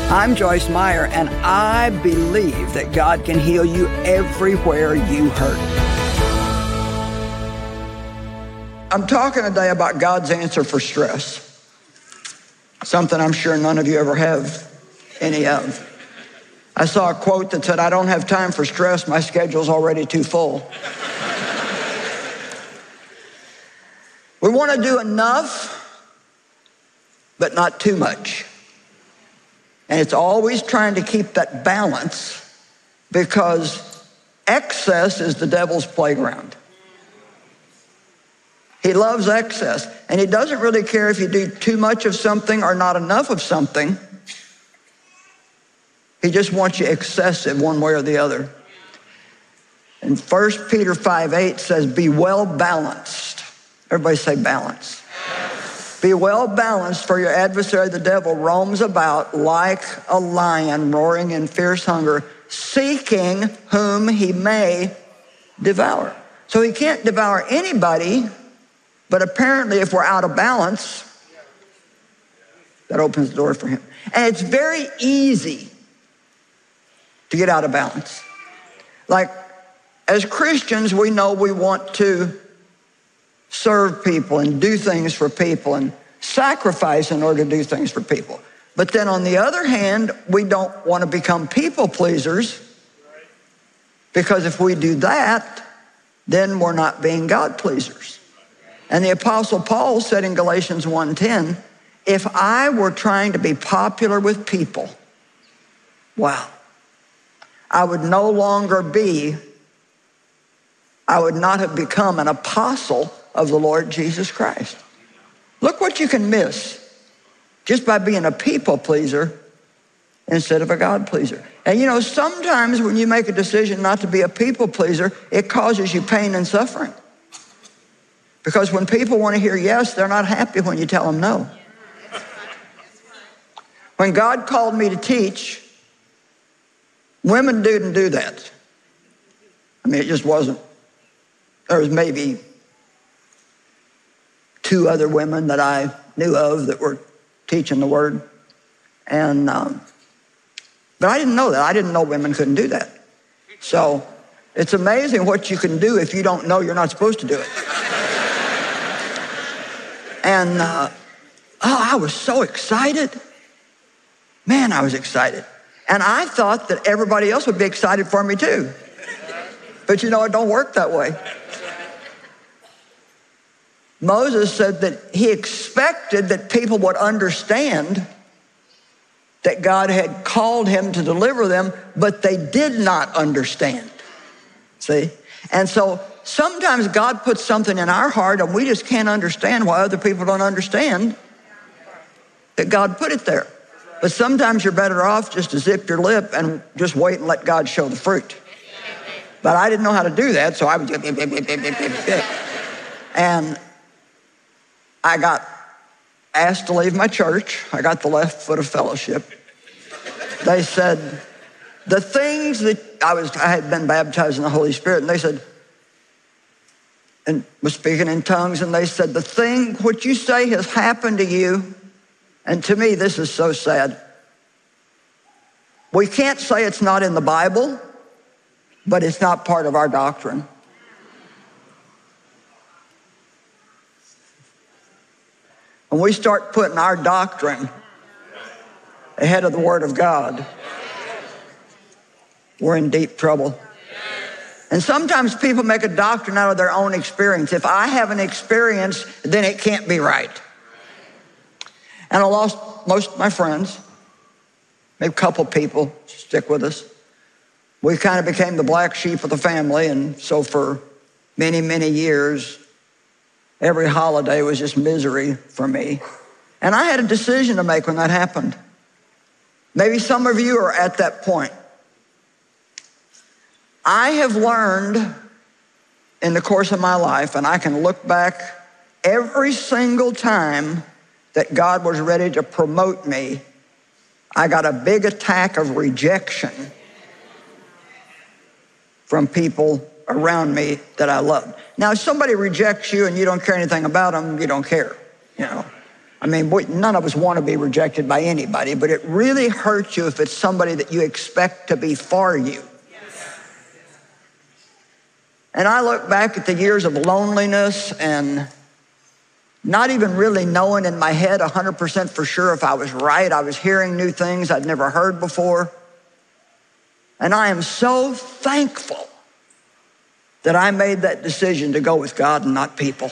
I'm Joyce Meyer, and I believe that God can heal you everywhere you hurt. I'm talking today about God's answer for stress, something I'm sure none of you ever have any of. I saw a quote that said, "I don't have time for stress, my schedule's already too full." We want to do enough, but not too much. And it's always trying to keep that balance, because excess is the devil's playground. He loves excess, and he doesn't really care if you do too much of something or not enough of something. He just wants you excessive one way or the other. And 1 Peter 5:8 says, "Be well balanced." Everybody say balance. "Be well balanced, for your adversary, the devil, roams about like a lion, roaring in fierce hunger, seeking whom he may devour." So he can't devour anybody, but apparently if we're out of balance, that opens the door for him. And it's very easy to get out of balance. Like, as Christians, we know we want to serve people and do things for people and sacrifice in order to do things for people. But then on the other hand, we don't want to become people pleasers, because if we do that, then we're not being God pleasers. And the Apostle Paul said in Galatians 1:10, "If I were trying to be popular with people, wow, I would not have become an apostle of the Lord Jesus Christ." Look what you can miss just by being a people pleaser instead of a God pleaser. And you know, sometimes when you make a decision not to be a people pleaser, it causes you pain and suffering. Because when people want to hear yes, they're not happy when you tell them no. When God called me to teach, women didn't do that. I mean, it just wasn't. There was maybe 2 other women that I knew of that were teaching the word. And but I didn't know that. I didn't know women couldn't do that. So it's amazing what you can do if you don't know you're not supposed to do it. And I was so excited. Man, I was excited. And I thought that everybody else would be excited for me too. But you know, it don't work that way. Moses said that he expected that people would understand that God had called him to deliver them, but they did not understand. See? And so sometimes God puts something in our heart and we just can't understand why other people don't understand that God put it there. But sometimes you're better off just to zip your lip and just wait and let God show the fruit. But I didn't know how to do that, so I was, and I got asked to leave my church. I got the left foot of fellowship. They said, the things that I had been baptized in the Holy Spirit, and they said, and was speaking in tongues, and they said, the thing what you say has happened to you, and to me this is so sad. We can't say it's not in the Bible, but it's not part of our doctrine. When we start putting our doctrine ahead of the Word of God, we're in deep trouble. And sometimes people make a doctrine out of their own experience. If I have an experience, then it can't be right. And I lost most of my friends, maybe a couple people stick with us. We kind of became the black sheep of the family, and so for many, many years, every holiday was just misery for me. And I had a decision to make when that happened. Maybe some of you are at that point. I have learned in the course of my life, and I can look back every single time that God was ready to promote me, I got a big attack of rejection from people around me that I loved. Now, if somebody rejects you and you don't care anything about them, you don't care, you know. I mean, none of us want to be rejected by anybody, but it really hurts you if it's somebody that you expect to be for you. And I look back at the years of loneliness and not even really knowing in my head 100% for sure if I was right. I was hearing new things I'd never heard before. And I am so thankful that I made that decision to go with God and not people.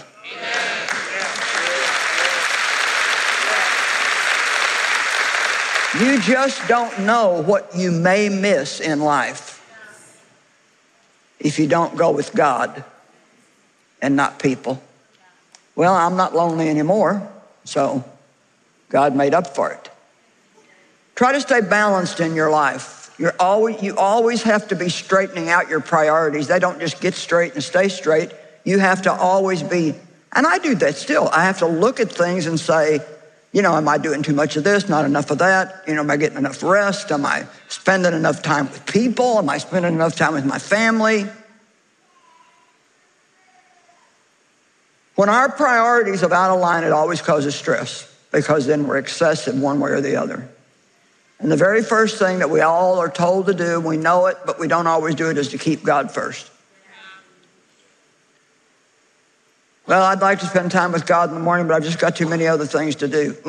You just don't know what you may miss in life if you don't go with God and not people. Well, I'm not lonely anymore, so God made up for it. Try to stay balanced in your life. You always have to be straightening out your priorities. They don't just get straight and stay straight. You have to always be, and I do that still. I have to look at things and say, am I doing too much of this, not enough of that? Am I getting enough rest? Am I spending enough time with people? Am I spending enough time with my family? When our priorities are out of line, it always causes stress because then we're excessive one way or the other. And the very first thing that we all are told to do, we know it, but we don't always do it, is to keep God first. Well, I'd like to spend time with God in the morning, but I've just got too many other things to do.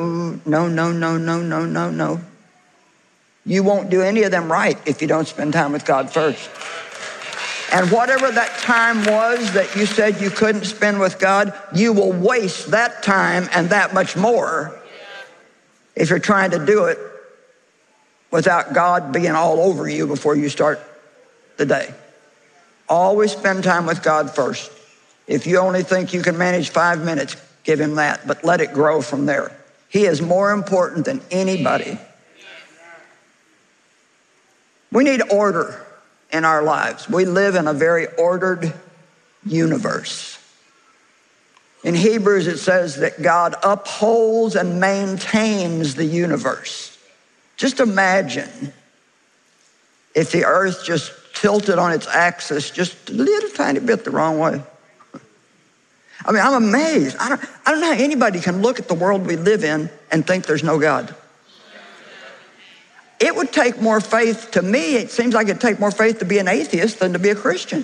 No. You won't do any of them right if you don't spend time with God first. And whatever that time was that you said you couldn't spend with God, you will waste that time and that much more if you're trying to do it without God being all over you before you start the day. Always spend time with God first. If you only think you can manage 5 minutes, give him that, but let it grow from there. He is more important than anybody. We need order in our lives. We live in a very ordered universe. In Hebrews, it says that God upholds and maintains the universe. Just imagine if the earth just tilted on its axis just a little tiny bit the wrong way. I mean, I'm amazed. I don't know how anybody can look at the world we live in and think there's no God. It would take more faith, to me, it seems like it'd take more faith to be an atheist than to be a Christian.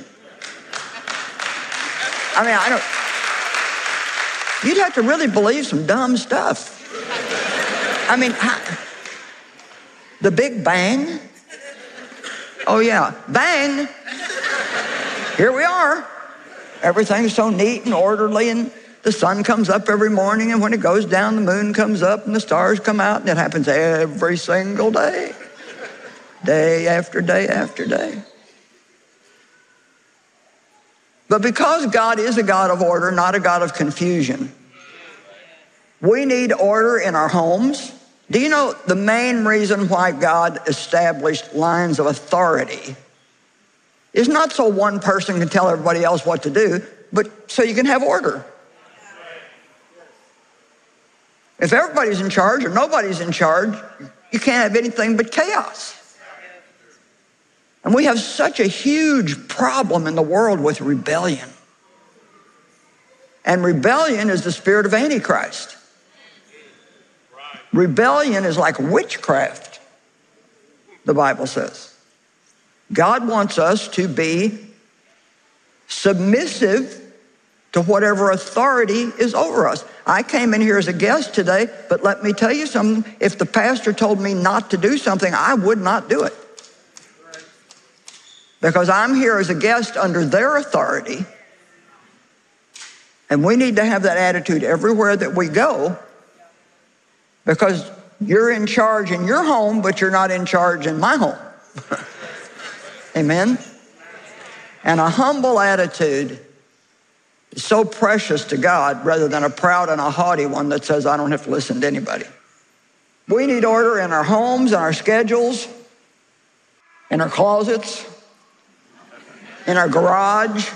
I mean, you'd have to really believe some dumb stuff. I mean, the Big Bang? Oh yeah, bang. Here we are. Everything's so neat and orderly, and the sun comes up every morning, and when it goes down, the moon comes up and the stars come out, and it happens every single day, day after day after day. But because God is a God of order, not a God of confusion, we need order in our homes. Do you know the main reason why God established lines of authority is not so one person can tell everybody else what to do, but so you can have order. If everybody's in charge or nobody's in charge, you can't have anything but chaos. And we have such a huge problem in the world with rebellion. And rebellion is the spirit of Antichrist. Rebellion is like witchcraft, the Bible says. God wants us to be submissive to whatever authority is over us. I came in here as a guest today, but let me tell you something. If the pastor told me not to do something, I would not do it. Because I'm here as a guest under their authority. And we need to have that attitude everywhere that we go, because you're in charge in your home, but you're not in charge in my home. Amen? And a humble attitude is so precious to God rather than a proud and a haughty one that says, I don't have to listen to anybody. We need order in our homes, in our schedules, in our closets, in our garage.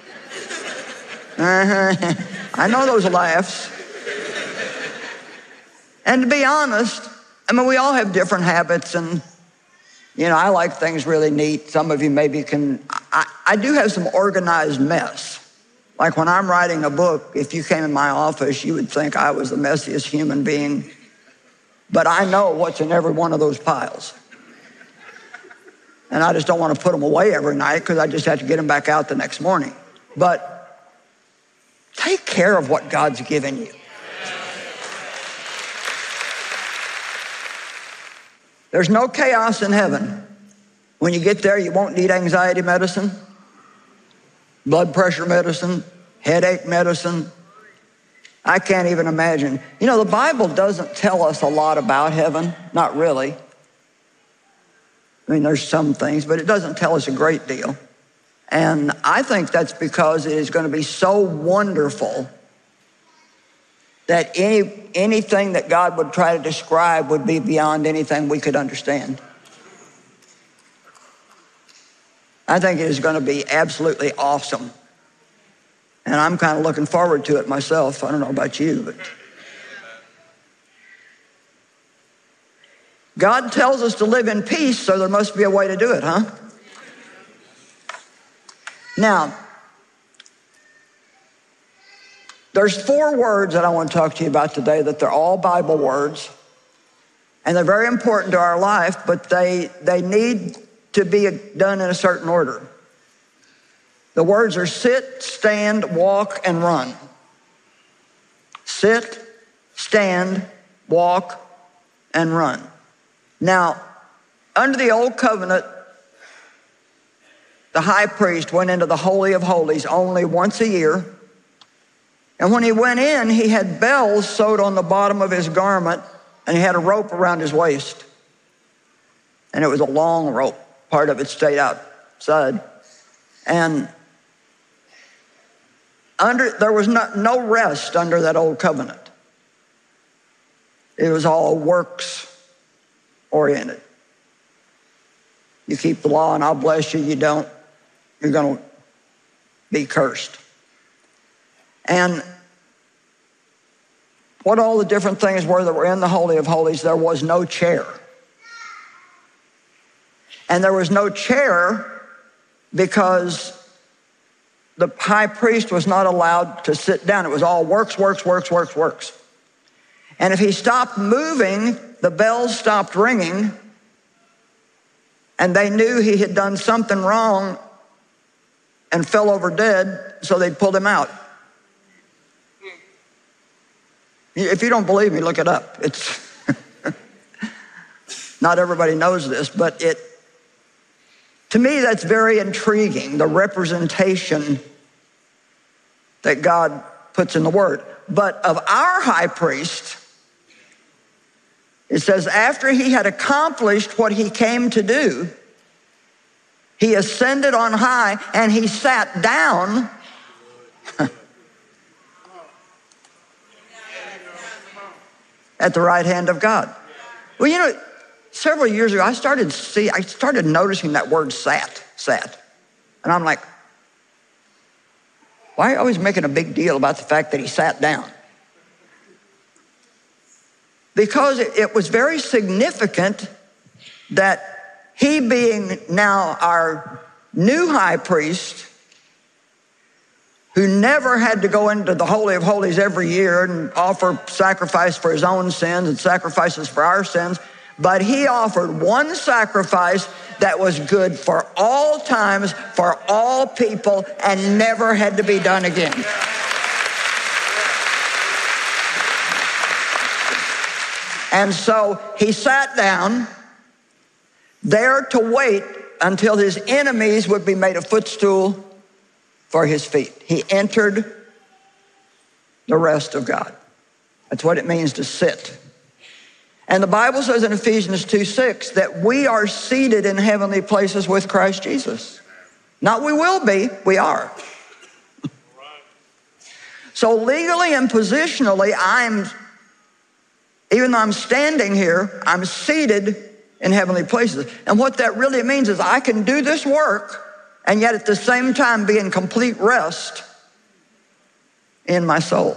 I know those laughs. And to be honest, I mean, we all have different habits, and I like things really neat. Some of you maybe can. I do have some organized mess. Like when I'm writing a book, if you came in my office, you would think I was the messiest human being. But I know what's in every one of those piles. And I just don't want to put them away every night because I just have to get them back out the next morning. But take care of what God's given you. There's no chaos in heaven. When you get there, you won't need anxiety medicine, blood pressure medicine, headache medicine. I can't even imagine. You know, the Bible doesn't tell us a lot about heaven, not really. I mean, there's some things, but it doesn't tell us a great deal. And I think that's because it is going to be so wonderful that anything that God would try to describe would be beyond anything we could understand. I think it is going to be absolutely awesome. And I'm kind of looking forward to it myself. I don't know about you, but God tells us to live in peace, so there must be a way to do it, huh? Now, there's 4 words that I want to talk to you about today that they're all Bible words. And they're very important to our life, but they need to be done in a certain order. The words are sit, stand, walk, and run. Sit, stand, walk, and run. Now, under the old covenant, the high priest went into the Holy of Holies only once a year. And when he went in, he had bells sewed on the bottom of his garment, and he had a rope around his waist. And it was a long rope. Part of it stayed outside. And there was no rest under that old covenant. It was all works oriented. You keep the law and I'll bless you. You don't, you're going to be cursed. And what all the different things were that were in the Holy of Holies, there was no chair. And there was no chair because the high priest was not allowed to sit down. It was all works, works, works, works, works. And if he stopped moving, the bells stopped ringing, and they knew he had done something wrong and fell over dead, so they pulled him out. If you don't believe me, look it up. It's not everybody knows this, but to me, that's very intriguing, the representation that God puts in the Word. But of our high priest, it says, after he had accomplished what he came to do, he ascended on high and he sat down at the right hand of God. Well, you know, several years ago, I started noticing that word sat. And I'm like, why are you always making a big deal about the fact that he sat down? Because it was very significant that he, being now our new high priest, who never had to go into the Holy of Holies every year and offer sacrifice for his own sins and sacrifices for our sins, but he offered one sacrifice that was good for all times, for all people, and never had to be done again. And so he sat down there to wait until his enemies would be made a footstool for his feet. He entered the rest of God. That's what it means to sit. And the Bible says in Ephesians 2:6 that we are seated in heavenly places with Christ Jesus. Not we will be, we are. So legally and positionally, even though I'm standing here, I'm seated in heavenly places. And what that really means is I can do this work and yet at the same time be in complete rest in my soul.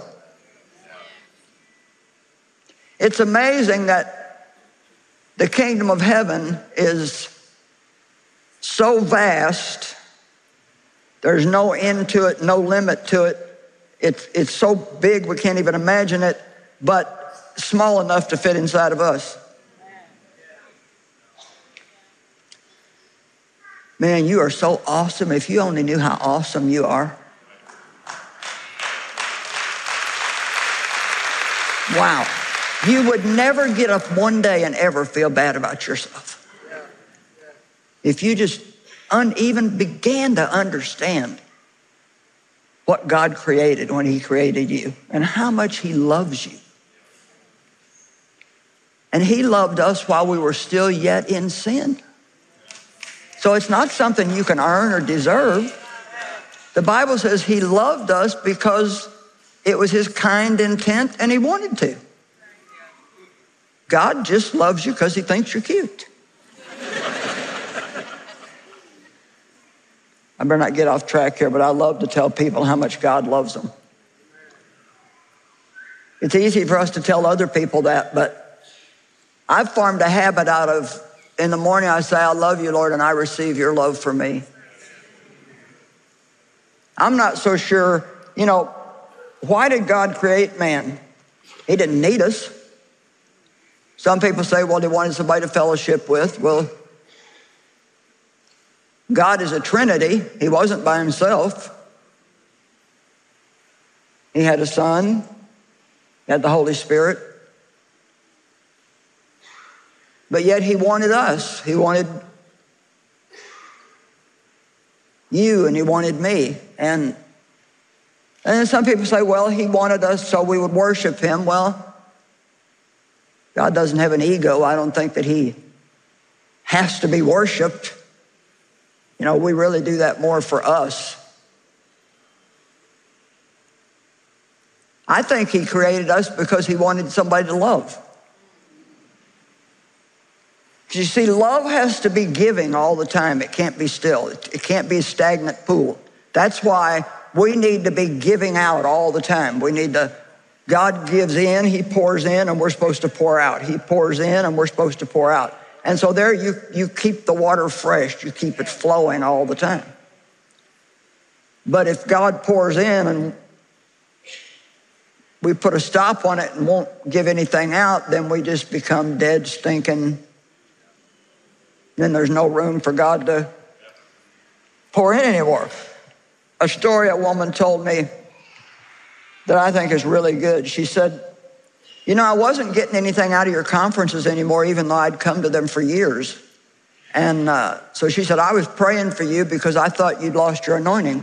It's amazing that the kingdom of heaven is so vast There's no end to it, no limit to it. It's so big we can't even imagine it, but small enough to fit inside of us. Man, you are so awesome. If you only knew how awesome you are. Wow. You would never get up one day and ever feel bad about yourself. If you just even began to understand what God created when he created you and how much he loves you. And he loved us while we were still yet in sin. So it's not something you can earn or deserve. The Bible says he loved us because it was his kind intent and he wanted to. God just loves you because he thinks you're cute. I better not get off track here, but I love to tell people how much God loves them. It's easy for us to tell other people that, but I've formed a habit out of, in the morning I say, I love you, Lord, and I receive your love for me. I'm not so sure, why did God create man? He didn't need us. Some people say, well, he wanted somebody to fellowship with. Well, God is a Trinity. He wasn't by himself. He had a Son, he had the Holy Spirit. But yet he wanted us. He wanted you and he wanted me. And then some people say, well, he wanted us so we would worship him. Well, God doesn't have an ego. I don't think that he has to be worshiped. We really do that more for us. I think he created us because he wanted somebody to love. You see, love has to be giving all the time. It can't be still. It can't be a stagnant pool. That's why we need to be giving out all the time. God gives in, he pours in, and we're supposed to pour out. He pours in, and we're supposed to pour out. And so there you keep the water fresh. You keep it flowing all the time. But if God pours in and we put a stop on it and won't give anything out, then we just become dead, stinking. Then there's no room for God to pour in anymore. A story a woman told me that I think is really good. She said, I wasn't getting anything out of your conferences anymore, even though I'd come to them for years. And so she said, I was praying for you because I thought you'd lost your anointing.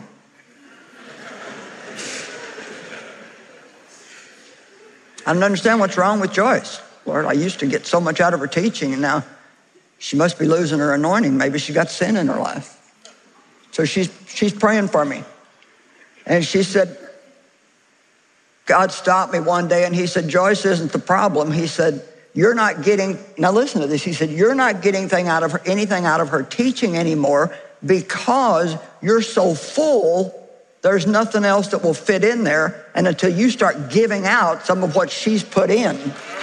I don't understand what's wrong with Joyce. Lord, I used to get so much out of her teaching, and now she must be losing her anointing. Maybe she got sin in her life. So she's praying for me. And she said, God stopped me one day and he said, Joyce isn't the problem. He said, you're not getting, now listen to this. He said, you're not getting anything out of her teaching anymore because you're so full, there's nothing else that will fit in there. And until you start giving out some of what she's put in.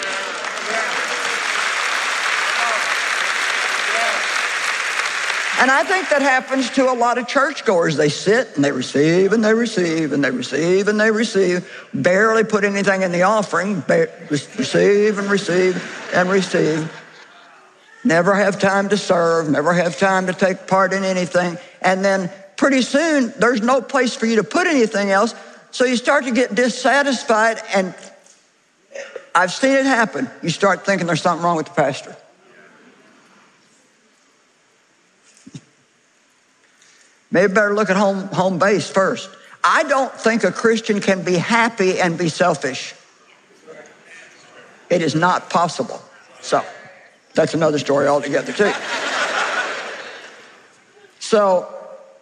And I think that happens to a lot of churchgoers. They sit and they receive and they receive and they receive and they receive, barely put anything in the offering, receive and receive and receive. Never have time to serve, never have time to take part in anything. And then pretty soon, there's no place for you to put anything else. So you start to get dissatisfied, and I've seen it happen. You start thinking there's something wrong with the pastor. Maybe better look at home base first. I don't think a Christian can be happy and be selfish. It is not possible. So that's another story altogether too. So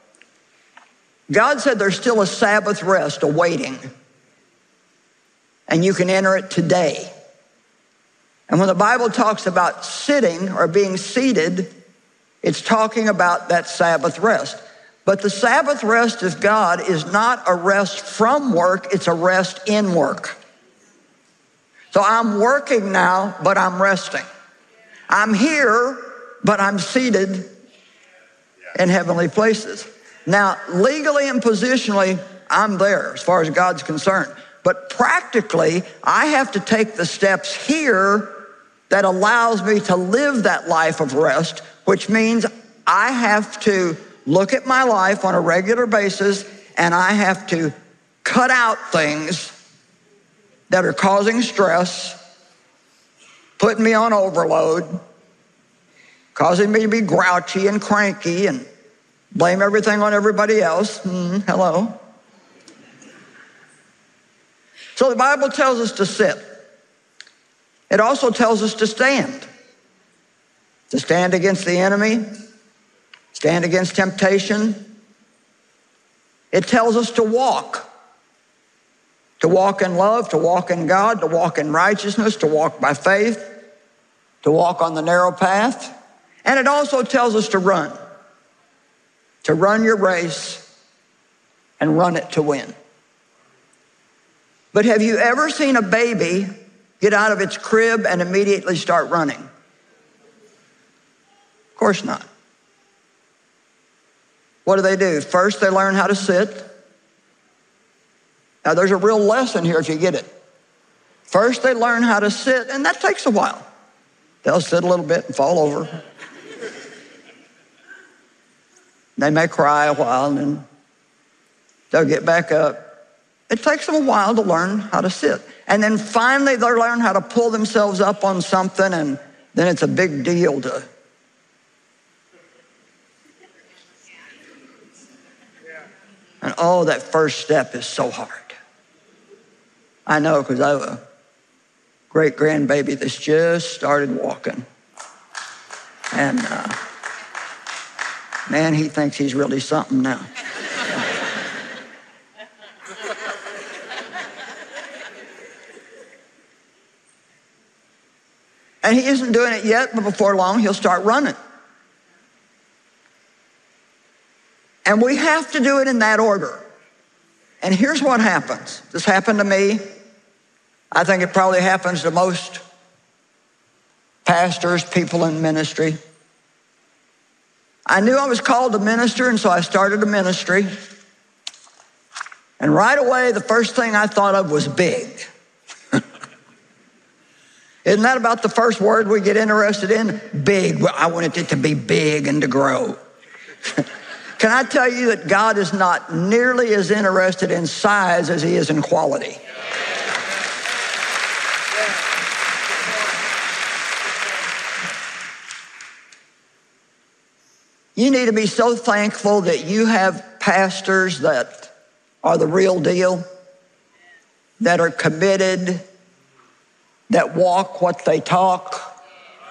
God said there's still a Sabbath rest awaiting, and you can enter it today. And when the Bible talks about sitting or being seated, it's talking about that Sabbath rest. But the Sabbath rest of God is not a rest from work, it's a rest in work. So I'm working now, but I'm resting. I'm here, but I'm seated in heavenly places. Now, legally and positionally, I'm there as far as God's concerned. But practically, I have to take the steps here that allows me to live that life of rest, which means I have to look at my life on a regular basis, and I have to cut out things that are causing stress, putting me on overload, causing me to be grouchy and cranky and blame everything on everybody else. Hello. So the Bible tells us to sit. It also tells us to stand against the enemy, stand against temptation. It tells us to walk in love, to walk in God, to walk in righteousness, to walk by faith, to walk on the narrow path. And it also tells us to run your race and run it to win. But have you ever seen a baby get out of its crib and immediately start running? Of course not. What do? First, they learn how to sit. Now, there's a real lesson here if you get it. First, they learn how to sit, and that takes a while. They'll sit a little bit and fall over. They may cry a while, and then they'll get back up. It takes them a while to learn how to sit. And then finally, they learn how to pull themselves up on something, and then it's a big deal to... And oh, that first step is so hard. I know, because I have a great-grandbaby that's just started walking. And man, he thinks he's really something now. And he isn't doing it yet, but before long, he'll start running. And we have to do it in that order. And here's what happens. This happened to me. I think it probably happens to most pastors, people in ministry. I knew I was called to minister, and so I started a ministry. And right away, the first thing I thought of was big. Isn't that about the first word we get interested in? Big. Well, I wanted it to be big and to grow. Can I tell you that God is not nearly as interested in size as he is in quality? You need to be so thankful that you have pastors that are the real deal, that are committed, that walk what they talk,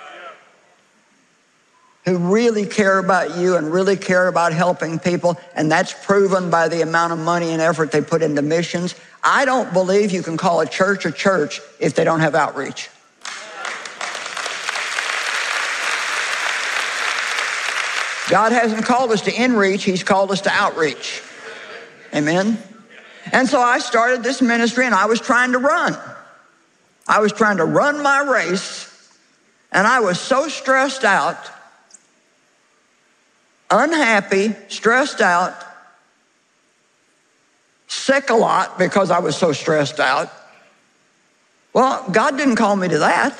who really care about you and really care about helping people, and that's proven by the amount of money and effort they put into missions. I don't believe you can call a church if they don't have outreach. God hasn't called us to in-reach, he's called us to outreach. Amen? And so I started this ministry, and I was trying to run. I was trying to run my race, and I was so stressed out, unhappy, stressed out, sick a lot because I was so stressed out. Well, God didn't call me to that.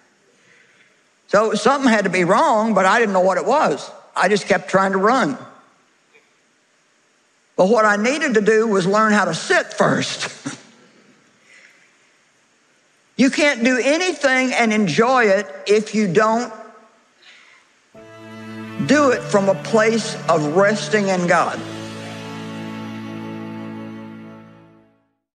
So something had to be wrong, but I didn't know what it was. I just kept trying to run. But what I needed to do was learn how to sit first. You can't do anything and enjoy it if you don't do it from a place of resting in God.